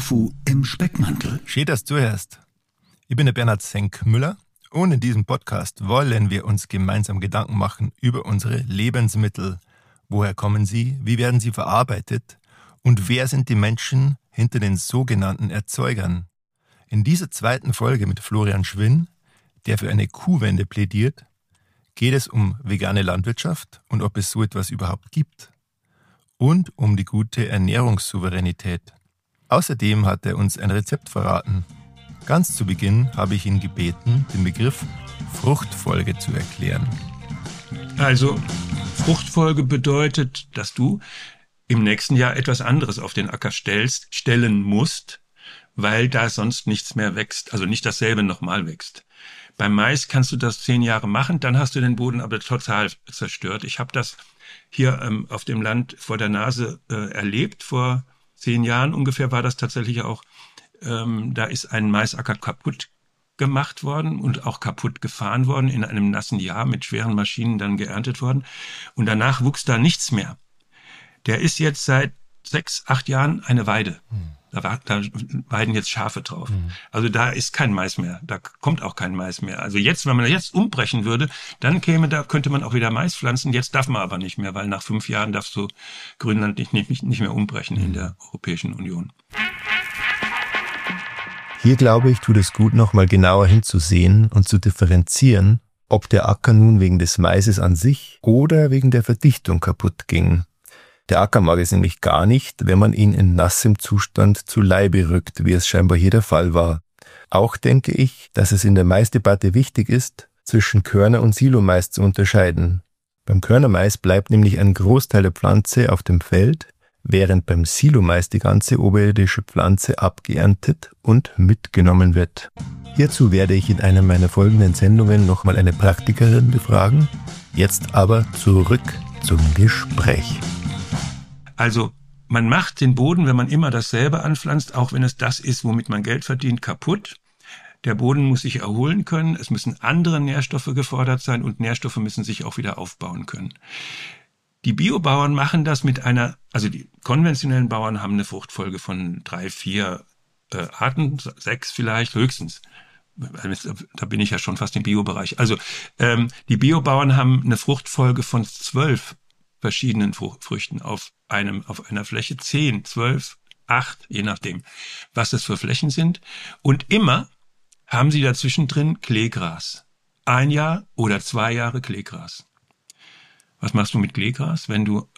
Tofu im Speckmantel. Schön, dass du hörst. Ich bin der Bernhard Senkmüller und in diesem Podcast wollen wir uns gemeinsam Gedanken machen über unsere Lebensmittel. Woher kommen sie? Wie werden sie verarbeitet? Und wer sind die Menschen hinter den sogenannten Erzeugern? In dieser zweiten Folge mit Florian Schwinn, der für eine Kuhwende plädiert, geht es um vegane Landwirtschaft und ob es so etwas überhaupt gibt. Und um die gute Ernährungssouveränität. Außerdem hat er uns ein Rezept verraten. Ganz zu Beginn habe ich ihn gebeten, den Begriff Fruchtfolge zu erklären. Also, Fruchtfolge bedeutet, dass du im nächsten Jahr etwas anderes auf den Acker stellen musst, weil da sonst nichts mehr wächst, also nicht dasselbe nochmal wächst. Beim Mais kannst du das 10 Jahre machen, dann hast du den Boden aber total zerstört. Ich habe das hier auf dem Land vor der Nase erlebt. Vor 10 Jahren ungefähr war das tatsächlich auch. Da ist ein Maisacker kaputt gemacht worden und auch kaputt gefahren worden, in einem nassen Jahr mit schweren Maschinen dann geerntet worden. Und danach wuchs da nichts mehr. Der ist jetzt seit 6, 8 Jahren eine Weide. Da weiden jetzt Schafe drauf. Also da ist kein Mais mehr. Da kommt auch kein Mais mehr. Also jetzt, wenn man jetzt umbrechen würde, dann könnte man auch wieder Mais pflanzen. Jetzt darf man aber nicht mehr, weil nach 5 Jahren darfst du Grönland nicht mehr umbrechen in der Europäischen Union. Hier glaube ich, tut es gut, nochmal genauer hinzusehen und zu differenzieren, ob der Acker nun wegen des Maises an sich oder wegen der Verdichtung kaputt ging. Der Acker mag es nämlich gar nicht, wenn man ihn in nassem Zustand zu Leibe rückt, wie es scheinbar hier der Fall war. Auch denke ich, dass es in der Maisdebatte wichtig ist, zwischen Körner- und Silomais zu unterscheiden. Beim Körnermais bleibt nämlich ein Großteil der Pflanze auf dem Feld, während beim Silomais die ganze oberirdische Pflanze abgeerntet und mitgenommen wird. Hierzu werde ich in einer meiner folgenden Sendungen nochmal eine Praktikerin befragen. Jetzt aber zurück zum Gespräch. Also man macht den Boden, wenn man immer dasselbe anpflanzt, auch wenn es das ist, womit man Geld verdient, kaputt. Der Boden muss sich erholen können, es müssen andere Nährstoffe gefordert sein und Nährstoffe müssen sich auch wieder aufbauen können. Die Biobauern machen das also die konventionellen Bauern haben eine Fruchtfolge von 3, 4 Arten, 6 vielleicht höchstens. Da bin ich ja schon fast im Biobereich. Also die Biobauern haben eine Fruchtfolge von 12 verschiedenen Früchten auf einer Fläche, 10, 12, 8, je nachdem, was das für Flächen sind. Und immer haben sie dazwischen drin Kleegras. 1 Jahr oder 2 Jahre Kleegras. Was machst du mit Kleegras, wenn du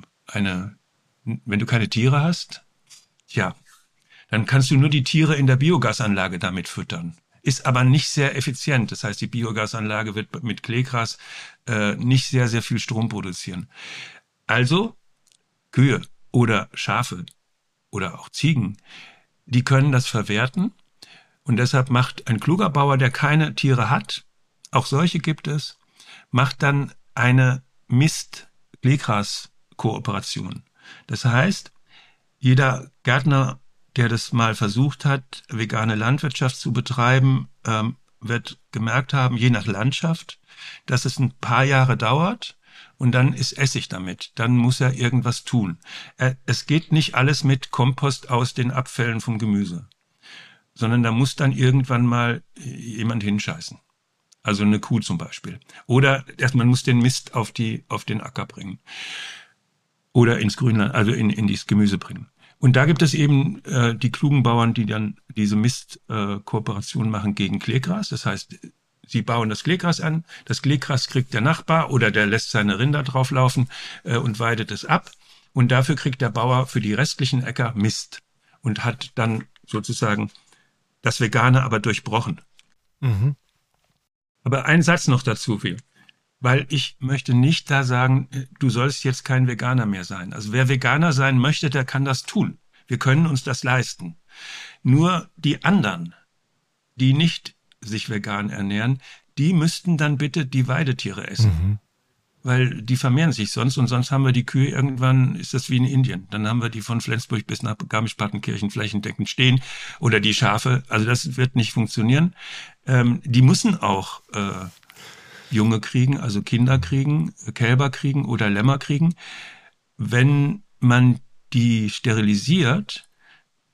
keine Tiere hast? Tja, dann kannst du nur die Tiere in der Biogasanlage damit füttern. Ist aber nicht sehr effizient. Das heißt, die Biogasanlage wird mit Kleegras nicht sehr, sehr viel Strom produzieren. Also Kühe oder Schafe oder auch Ziegen, die können das verwerten. Und deshalb macht ein kluger Bauer, der keine Tiere hat, auch solche gibt es, macht dann eine Mist-Kleegras-Kooperation. Das heißt, jeder Gärtner, der das mal versucht hat, vegane Landwirtschaft zu betreiben, wird gemerkt haben, je nach Landschaft, dass es ein paar Jahre dauert und dann ist Essig damit. Dann muss er irgendwas tun. Es geht nicht alles mit Kompost aus den Abfällen vom Gemüse, sondern da muss dann irgendwann mal jemand hinscheißen. Also eine Kuh zum Beispiel. Oder man muss den Mist auf den Acker bringen. Oder ins Grünland, also in das Gemüse bringen. Und da gibt es eben die klugen Bauern, die dann diese Mistkooperation machen gegen Kleegras. Das heißt, sie bauen das Kleegras an. Das Kleegras kriegt der Nachbar oder der lässt seine Rinder drauflaufen und weidet es ab. Und dafür kriegt der Bauer für die restlichen Äcker Mist. Und hat dann sozusagen das Vegane aber durchbrochen. Mhm. Aber ein Satz noch dazu, weil ich möchte nicht da sagen, du sollst jetzt kein Veganer mehr sein. Also wer Veganer sein möchte, der kann das tun. Wir können uns das leisten. Nur die anderen, die nicht sich vegan ernähren, die müssten dann bitte die Weidetiere essen. Mhm. Weil die vermehren sich sonst und sonst haben wir die Kühe irgendwann, ist das wie in Indien. Dann haben wir die von Flensburg bis nach Garmisch-Partenkirchen flächendeckend stehen oder die Schafe. Also das wird nicht funktionieren. Die müssen auch Junge kriegen, also Kinder kriegen, Kälber kriegen oder Lämmer kriegen. Wenn man die sterilisiert,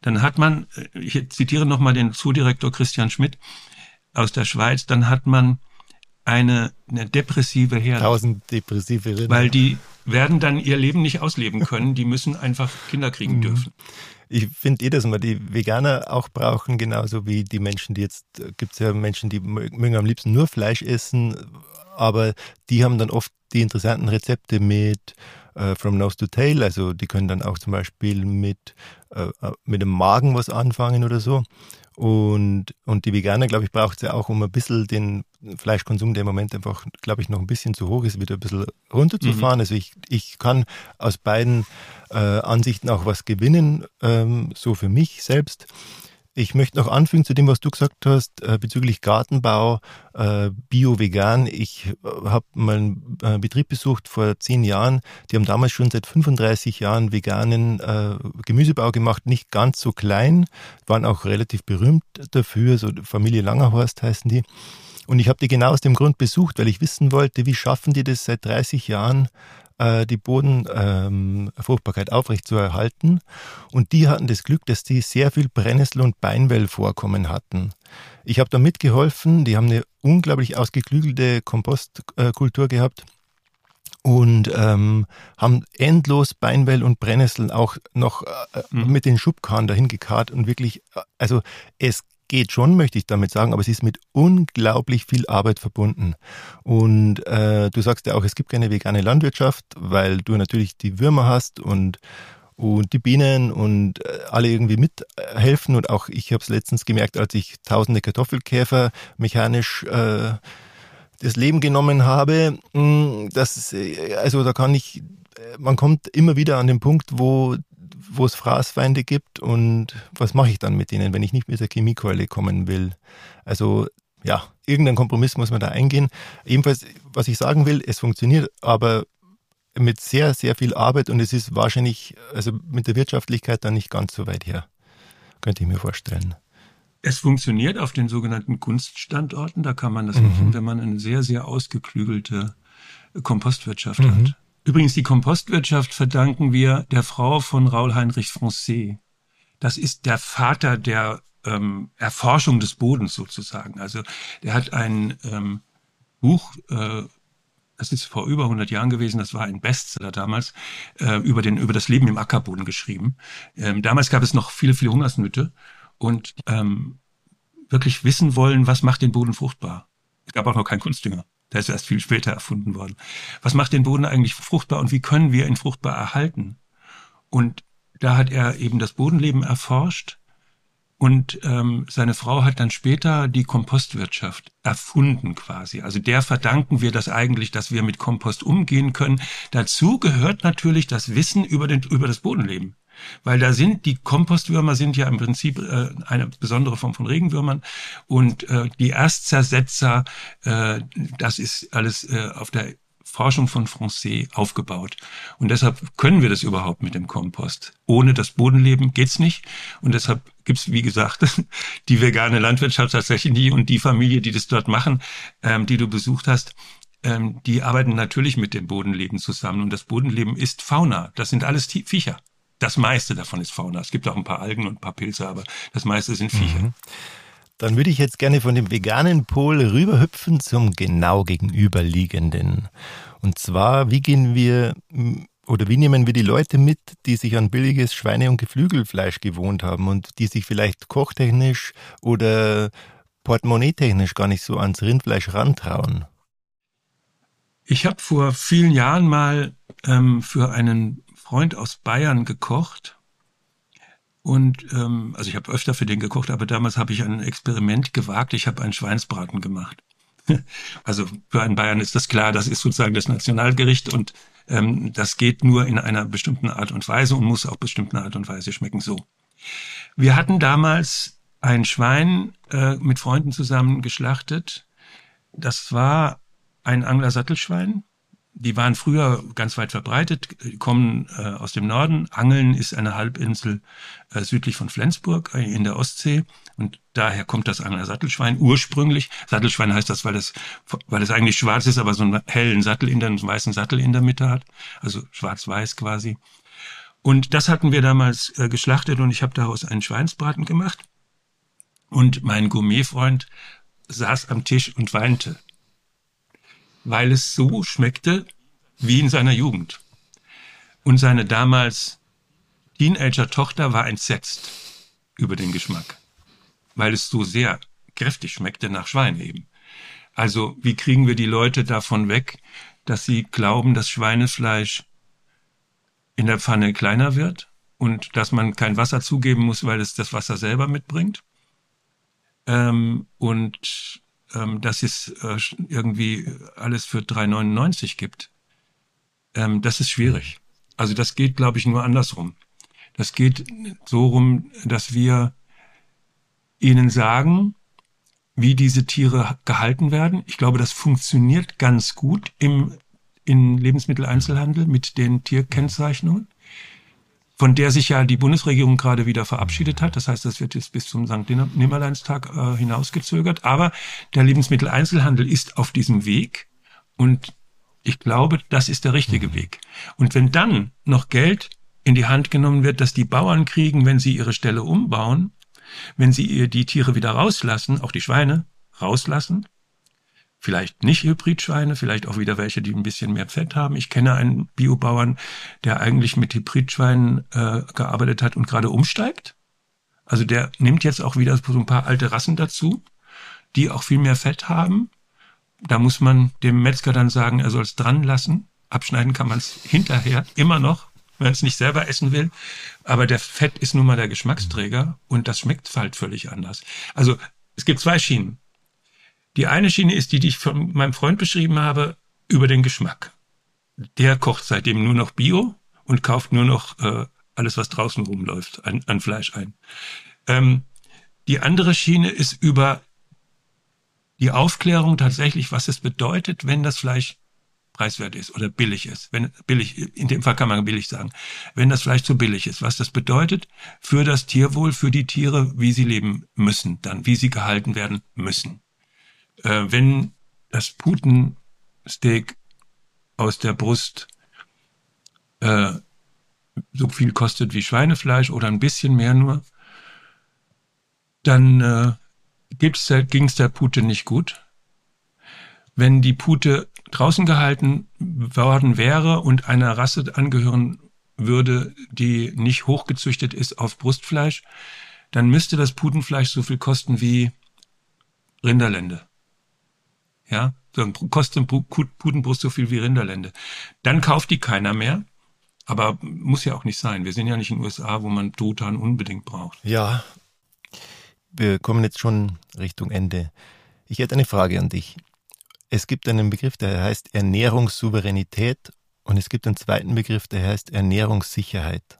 dann hat man, ich zitiere nochmal den Zoodirektor Christian Schmidt aus der Schweiz, dann hat man eine depressive Herde. 1000 depressive Rinder. Weil die werden dann ihr Leben nicht ausleben können, die müssen einfach Kinder kriegen dürfen. Ich finde dass wir die Veganer auch brauchen, genauso wie die Menschen, gibt es ja Menschen, die mögen am liebsten nur Fleisch essen, aber die haben dann oft die interessanten Rezepte mit from nose to tail, also die können dann auch zum Beispiel mit dem Magen was anfangen oder so. Und die Veganer, glaube ich, braucht es ja auch, um ein bisschen den Fleischkonsum, der im Moment einfach, glaube ich, noch ein bisschen zu hoch ist, wieder ein bisschen runterzufahren. Also ich kann aus beiden Ansichten auch was gewinnen, so für mich selbst. Ich möchte noch anfügen zu dem, was du gesagt hast, bezüglich Gartenbau, Bio-Vegan. Ich habe mal einen Betrieb besucht vor 10 Jahren. Die haben damals schon seit 35 Jahren veganen Gemüsebau gemacht, nicht ganz so klein, waren auch relativ berühmt dafür, so Familie Langerhorst heißen die. Und ich habe die genau aus dem Grund besucht, weil ich wissen wollte, wie schaffen die das seit 30 Jahren, die Bodenfruchtbarkeit aufrechtzuerhalten. Und die hatten das Glück, dass die sehr viel Brennnessel- und Beinwellvorkommen hatten. Ich habe da mitgeholfen, die haben eine unglaublich ausgeklügelte Kompostkultur gehabt und haben endlos Beinwell und Brennnesseln auch noch mit den Schubkarren dahin gekarrt und wirklich, also es geht schon, möchte ich damit sagen, aber es ist mit unglaublich viel Arbeit verbunden. Und du sagst ja auch, es gibt keine vegane Landwirtschaft, weil du natürlich die Würmer hast und die Bienen und alle irgendwie mithelfen. Und auch ich habe es letztens gemerkt, als ich tausende Kartoffelkäfer mechanisch das Leben genommen habe. Man kommt immer wieder an den Punkt, wo es Fraßfeinde gibt und was mache ich dann mit denen, wenn ich nicht mit der Chemiekeule kommen will? Also ja, irgendeinen Kompromiss muss man da eingehen. Jedenfalls, was ich sagen will, es funktioniert, aber mit sehr, sehr viel Arbeit und es ist wahrscheinlich, also mit der Wirtschaftlichkeit dann nicht ganz so weit her, könnte ich mir vorstellen. Es funktioniert auf den sogenannten Kunststandorten, da kann man das machen, wenn man eine sehr, sehr ausgeklügelte Kompostwirtschaft hat. Übrigens, die Kompostwirtschaft verdanken wir der Frau von Raoul Heinrich Francais. Das ist der Vater der Erforschung des Bodens sozusagen. Also der hat ein Buch, das ist vor über 100 Jahren gewesen, das war ein Bestseller damals, über das Leben im Ackerboden geschrieben. Damals gab es noch viele, viele Hungersnöte und wirklich wissen wollen, was macht den Boden fruchtbar. Es gab auch noch keinen Kunstdünger. Der ist erst viel später erfunden worden. Was macht den Boden eigentlich fruchtbar und wie können wir ihn fruchtbar erhalten? Und da hat er eben das Bodenleben erforscht und seine Frau hat dann später die Kompostwirtschaft erfunden quasi. Also der verdanken wir das eigentlich, dass wir mit Kompost umgehen können. Dazu gehört natürlich das Wissen über das Bodenleben. Weil die Kompostwürmer sind ja im Prinzip eine besondere Form von Regenwürmern und die Erstzersetzer, das ist alles auf der Forschung von Francais aufgebaut. Und deshalb können wir das überhaupt mit dem Kompost. Ohne das Bodenleben geht's nicht. Und deshalb gibt's, wie gesagt, die vegane Landwirtschaft tatsächlich nie und die Familie, die das dort machen, die du besucht hast, die arbeiten natürlich mit dem Bodenleben zusammen. Und das Bodenleben ist Fauna. Das sind alles Viecher. Das meiste davon ist Fauna. Es gibt auch ein paar Algen und ein paar Pilze, aber das meiste sind Viecher. Dann würde ich jetzt gerne von dem veganen Pol rüberhüpfen zum genau gegenüberliegenden. Und zwar, wie nehmen wir die Leute mit, die sich an billiges Schweine- und Geflügelfleisch gewohnt haben und die sich vielleicht kochtechnisch oder portemonnaie-technisch gar nicht so ans Rindfleisch rantrauen? Ich habe vor vielen Jahren mal für einen Freund aus Bayern gekocht und also ich habe öfter für den gekocht, aber damals habe ich ein Experiment gewagt. Ich habe einen Schweinsbraten gemacht. Also für einen Bayern ist das klar, das ist sozusagen das Nationalgericht und das geht nur in einer bestimmten Art und Weise und muss auf bestimmte Art und Weise schmecken. So. Wir hatten damals ein Schwein mit Freunden zusammen geschlachtet. Das war ein Angler-Sattelschwein. Die waren früher ganz weit verbreitet, kommen aus dem Norden. Angeln ist eine Halbinsel südlich von Flensburg in der Ostsee und daher kommt das Angler-Sattelschwein ursprünglich. Sattelschwein heißt das, weil es eigentlich schwarz ist, aber so einen hellen Sattel einen weißen Sattel in der Mitte hat, also schwarz-weiß quasi. Und das hatten wir damals geschlachtet und ich habe daraus einen Schweinsbraten gemacht. Und mein Gourmetfreund saß am Tisch und weinte, weil es so schmeckte wie in seiner Jugend. Und seine damals Teenager-Tochter war entsetzt über den Geschmack, weil es so sehr kräftig schmeckte nach Schwein eben. Also wie kriegen wir die Leute davon weg, dass sie glauben, dass Schweinefleisch in der Pfanne kleiner wird und dass man kein Wasser zugeben muss, weil es das Wasser selber mitbringt? Dass es irgendwie alles für 3,99 gibt. Das ist schwierig. Also das geht, glaube ich, nur andersrum. Das geht so rum, dass wir ihnen sagen, wie diese Tiere gehalten werden. Ich glaube, das funktioniert ganz gut im Lebensmitteleinzelhandel mit den Tierkennzeichnungen, von der sich ja die Bundesregierung gerade wieder verabschiedet hat. Das heißt, das wird jetzt bis zum Sankt Nimmerleinstag hinausgezögert. Aber der Lebensmitteleinzelhandel ist auf diesem Weg und ich glaube, das ist der richtige Weg. Und wenn dann noch Geld in die Hand genommen wird, dass die Bauern kriegen, wenn sie ihre Ställe umbauen, wenn sie die Tiere wieder rauslassen, auch die Schweine rauslassen, vielleicht nicht Hybridschweine, vielleicht auch wieder welche, die ein bisschen mehr Fett haben. Ich kenne einen Biobauern, der eigentlich mit Hybridschweinen gearbeitet hat und gerade umsteigt. Also der nimmt jetzt auch wieder so ein paar alte Rassen dazu, die auch viel mehr Fett haben. Da muss man dem Metzger dann sagen, er soll es dran lassen. Abschneiden kann man es hinterher immer noch, wenn es nicht selber essen will. Aber der Fett ist nun mal der Geschmacksträger und das schmeckt halt völlig anders. Also es gibt zwei Schienen. Die eine Schiene ist die, die ich von meinem Freund beschrieben habe, über den Geschmack. Der kocht seitdem nur noch Bio und kauft nur noch alles, was draußen rumläuft, an Fleisch ein. Die andere Schiene ist über die Aufklärung tatsächlich, was es bedeutet, wenn das Fleisch preiswert ist oder billig ist. Wenn billig, in dem Fall kann man billig sagen, wenn das Fleisch zu billig ist, was das bedeutet für das Tierwohl, für die Tiere, wie sie leben müssen, dann wie sie gehalten werden müssen. Wenn das Putensteak aus der Brust so viel kostet wie Schweinefleisch oder ein bisschen mehr nur, dann ging es der Pute nicht gut. Wenn die Pute draußen gehalten worden wäre und einer Rasse angehören würde, die nicht hochgezüchtet ist auf Brustfleisch, dann müsste das Putenfleisch so viel kosten wie Rinderlende. Ja, dann kostet Putenbrust so viel wie Rinderlende. Dann kauft die keiner mehr, aber muss ja auch nicht sein. Wir sind ja nicht in den USA, wo man Truthahn unbedingt braucht. Ja, wir kommen jetzt schon Richtung Ende. Ich hätte eine Frage an dich. Es gibt einen Begriff, der heißt Ernährungssouveränität und es gibt einen zweiten Begriff, der heißt Ernährungssicherheit.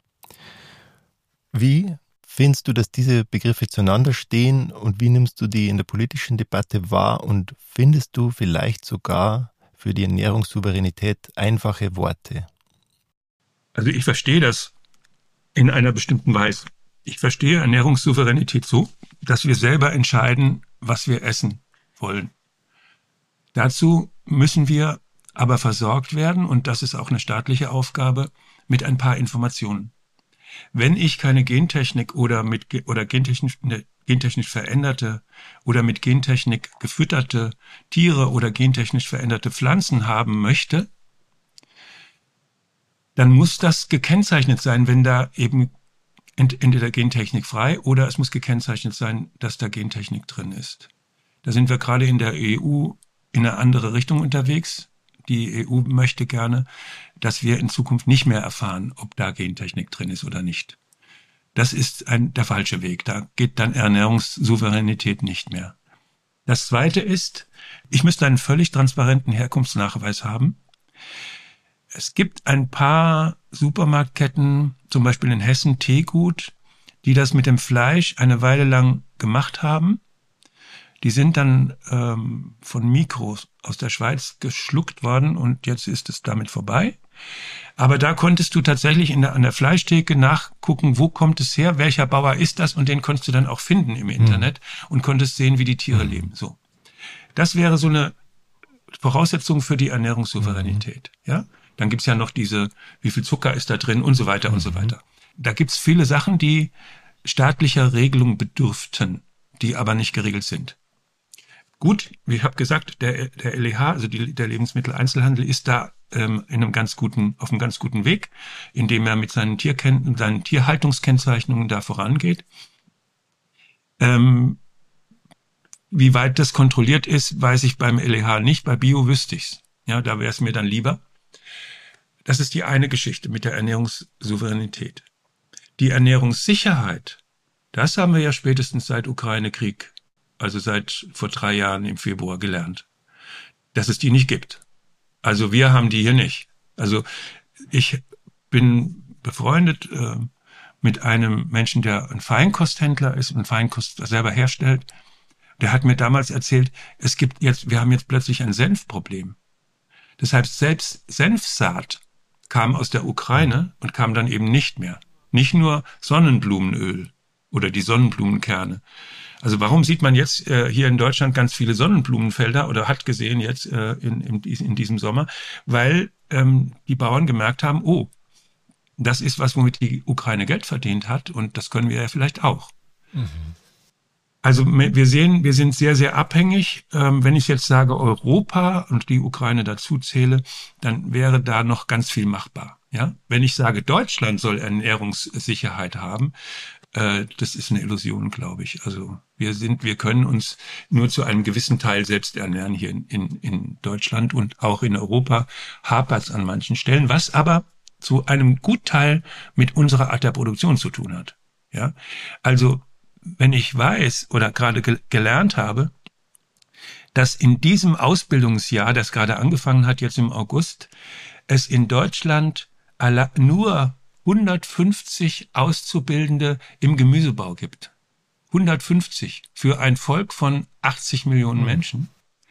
Wie findest du, dass diese Begriffe zueinander stehen und wie nimmst du die in der politischen Debatte wahr und findest du vielleicht sogar für die Ernährungssouveränität einfache Worte? Also ich verstehe das in einer bestimmten Weise. Ich verstehe Ernährungssouveränität so, dass wir selber entscheiden, was wir essen wollen. Dazu müssen wir aber versorgt werden, und das ist auch eine staatliche Aufgabe, mit ein paar Informationen. Wenn ich keine Gentechnik oder gentechnisch veränderte oder mit Gentechnik gefütterte Tiere oder gentechnisch veränderte Pflanzen haben möchte, dann muss das gekennzeichnet sein, wenn da eben entweder Gentechnik frei oder es muss gekennzeichnet sein, dass da Gentechnik drin ist. Da sind wir gerade in der EU in eine andere Richtung unterwegs. Die EU möchte gerne, dass wir in Zukunft nicht mehr erfahren, ob da Gentechnik drin ist oder nicht. Das ist der falsche Weg. Da geht dann Ernährungssouveränität nicht mehr. Das Zweite ist, ich müsste einen völlig transparenten Herkunftsnachweis haben. Es gibt ein paar Supermarktketten, zum Beispiel in Hessen Teegut, die das mit dem Fleisch eine Weile lang gemacht haben. Die sind dann von Migros aus der Schweiz geschluckt worden und jetzt ist es damit vorbei. Aber da konntest du tatsächlich an der Fleischtheke nachgucken, wo kommt es her, welcher Bauer ist das, und den konntest du dann auch finden im Internet und konntest sehen, wie die Tiere leben. So, das wäre so eine Voraussetzung für die Ernährungssouveränität. Ja, Dann gibt's ja noch wie viel Zucker ist da drin und so weiter und so weiter. Da gibt's viele Sachen, die staatlicher Regelung bedürften, die aber nicht geregelt sind. Gut, wie ich habe gesagt, der LEH, also der Lebensmitteleinzelhandel, ist da auf einem ganz guten Weg, indem er mit seinen Tierhaltungskennzeichnungen da vorangeht. Wie weit das kontrolliert ist, weiß ich beim LEH nicht. Bei Bio wüsste ich's. Ja, da wäre es mir dann lieber. Das ist die eine Geschichte mit der Ernährungssouveränität. Die Ernährungssicherheit, das haben wir ja spätestens seit Ukraine-Krieg, also seit vor 3 Jahren im Februar gelernt, dass es die nicht gibt. Also wir haben die hier nicht. Also ich bin befreundet mit einem Menschen, der ein Feinkosthändler ist und Feinkost selber herstellt. Der hat mir damals erzählt, wir haben jetzt plötzlich ein Senfproblem. Deshalb selbst Senfsaat kam aus der Ukraine und kam dann eben nicht mehr. Nicht nur Sonnenblumenöl oder die Sonnenblumenkerne. Also warum sieht man jetzt hier in Deutschland ganz viele Sonnenblumenfelder oder hat gesehen jetzt in diesem Sommer? Weil die Bauern gemerkt haben, oh, das ist was, womit die Ukraine Geld verdient hat und das können wir ja vielleicht auch. Mhm. Also wir sind sehr, sehr abhängig. Wenn ich jetzt sage Europa und die Ukraine dazu zähle, dann wäre da noch ganz viel machbar. Ja, wenn ich sage Deutschland soll Ernährungssicherheit haben, das ist eine Illusion, glaube ich. Also wir können uns nur zu einem gewissen Teil selbst ernähren hier in Deutschland und auch in Europa hapert es an manchen Stellen, was aber zu einem Gutteil mit unserer Art der Produktion zu tun hat. Ja, also wenn ich weiß oder gerade gelernt habe, dass in diesem Ausbildungsjahr, das gerade angefangen hat, jetzt im August, es in Deutschland nur 150 Auszubildende im Gemüsebau gibt. 150 für ein Volk von 80 Millionen Menschen.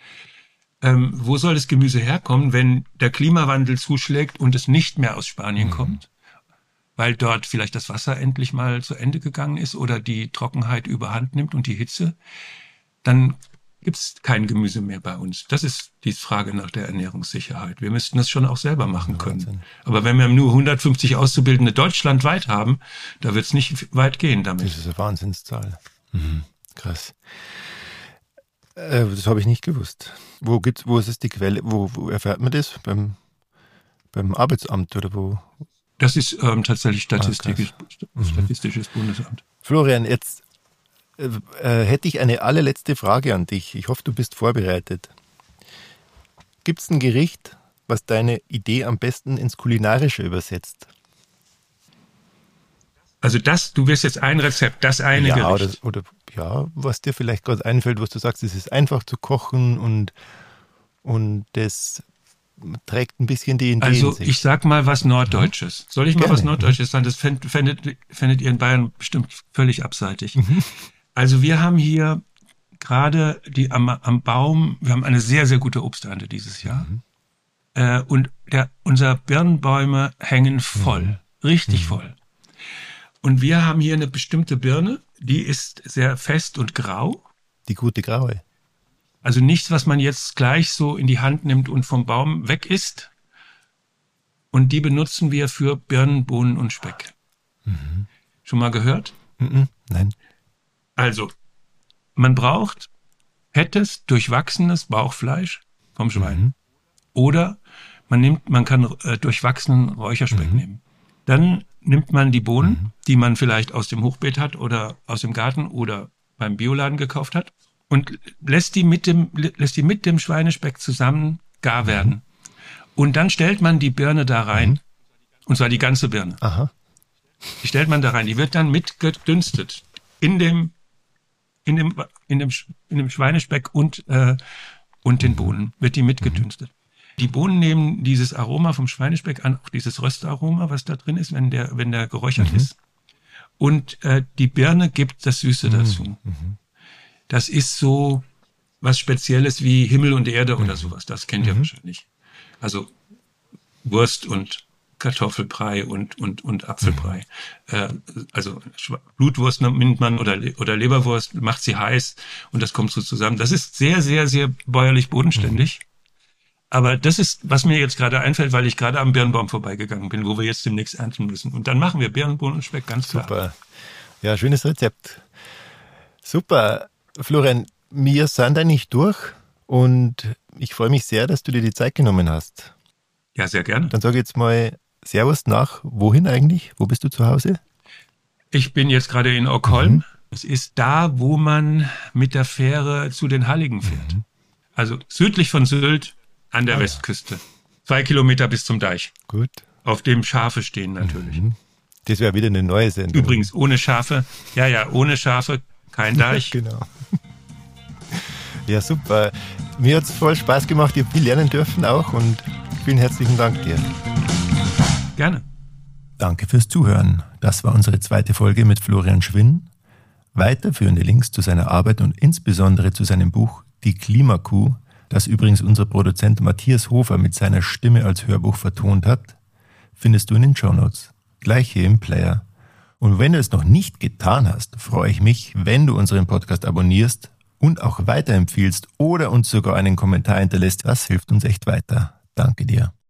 Wo soll das Gemüse herkommen, wenn der Klimawandel zuschlägt und es nicht mehr aus Spanien kommt? Weil dort vielleicht das Wasser endlich mal zu Ende gegangen ist oder die Trockenheit überhand nimmt und die Hitze, dann gibt's kein Gemüse mehr bei uns. Das ist die Frage nach der Ernährungssicherheit. Wir müssten das schon auch selber machen können. Wahnsinn. Aber wenn wir nur 150 Auszubildende deutschlandweit haben, da wird's nicht weit gehen damit. Das ist eine Wahnsinnszahl. Mhm. Krass. Das habe ich nicht gewusst. Wo ist es die Quelle? Wo erfährt man das? Beim Arbeitsamt oder wo? Das ist tatsächlich Statistisches Bundesamt. Florian, jetzt hätte ich eine allerletzte Frage an dich. Ich hoffe, du bist vorbereitet. Gibt es ein Gericht, was deine Idee am besten ins Kulinarische übersetzt? Also du wirst jetzt ein Rezept, das eine Gericht. Oder was dir vielleicht gerade einfällt, was du sagst, es ist einfach zu kochen und das trägt ein bisschen die Idee Also in sich. ich sag mal was Norddeutsches. Soll ich mal was Norddeutsches sagen? Das fändet ihr in Bayern bestimmt völlig abseitig. Also wir haben hier gerade am Baum, wir haben eine sehr, sehr gute Obsternte dieses Jahr. Und unsere Birnbäume hängen voll, richtig voll. Und wir haben hier eine bestimmte Birne, die ist sehr fest und grau. Die gute Graue. Also nichts, was man jetzt gleich so in die Hand nimmt und vom Baum weg isst. Und die benutzen wir für Birnen, Bohnen und Speck. Schon mal gehört? Nein. Also, man braucht fettes, durchwachsenes Bauchfleisch vom Schwein. Oder man kann durchwachsenen Räucherspeck nehmen. Dann nimmt man die Bohnen, die man vielleicht aus dem Hochbeet hat oder aus dem Garten oder beim Bioladen gekauft hat und lässt die mit dem Schweinespeck zusammen gar werden. Und dann stellt man die Birne da rein. Und zwar die ganze Birne. Aha. Die stellt man da rein. Die wird dann mitgedünstet in dem Schweinespeck und den Bohnen wird die mitgedünstet. Die Bohnen nehmen dieses Aroma vom Schweinespeck an, auch dieses Röstaroma, was da drin ist, wenn der geräuchert ist. Und die Birne gibt das Süße dazu. Das ist so was Spezielles wie Himmel und Erde oder sowas. Das kennt ihr wahrscheinlich. Also Wurst und Kartoffelbrei und Apfelbrei. Also Blutwurst nimmt man oder Leberwurst, macht sie heiß und das kommt so zusammen. Das ist sehr, sehr, sehr bäuerlich bodenständig. Aber das ist, was mir jetzt gerade einfällt, weil ich gerade am Birnbaum vorbeigegangen bin, wo wir jetzt demnächst ernten müssen. Und dann machen wir Birnenbohnen und Speck, ganz klar. Super. Ja, schönes Rezept. Super. Florian, wir sind eigentlich durch und ich freue mich sehr, dass du dir die Zeit genommen hast. Ja, sehr gerne. Dann sage ich jetzt mal Servus nach. Wohin eigentlich? Wo bist du zu Hause? Ich bin jetzt gerade in Ockholm. Es ist da, wo man mit der Fähre zu den Halligen fährt. Also südlich von Sylt an der Westküste. 2 Kilometer bis zum Deich. Gut. Auf dem Schafe stehen natürlich. Das wäre wieder eine neue Sendung. Übrigens, ohne Schafe. Ja, ohne Schafe kein Deich. Genau. Ja, super. Mir hat es voll Spaß gemacht. Ich habe viel lernen dürfen auch und vielen herzlichen Dank dir. Gerne. Danke fürs Zuhören. Das war unsere zweite Folge mit Florian Schwinn. Weiterführende Links zu seiner Arbeit und insbesondere zu seinem Buch Die Klimakuh, das übrigens unser Produzent Matthias Hofer mit seiner Stimme als Hörbuch vertont hat, findest du in den Shownotes. Gleich hier im Player. Und wenn du es noch nicht getan hast, freue ich mich, wenn du unseren Podcast abonnierst und auch weiterempfiehlst oder uns sogar einen Kommentar hinterlässt. Das hilft uns echt weiter. Danke dir.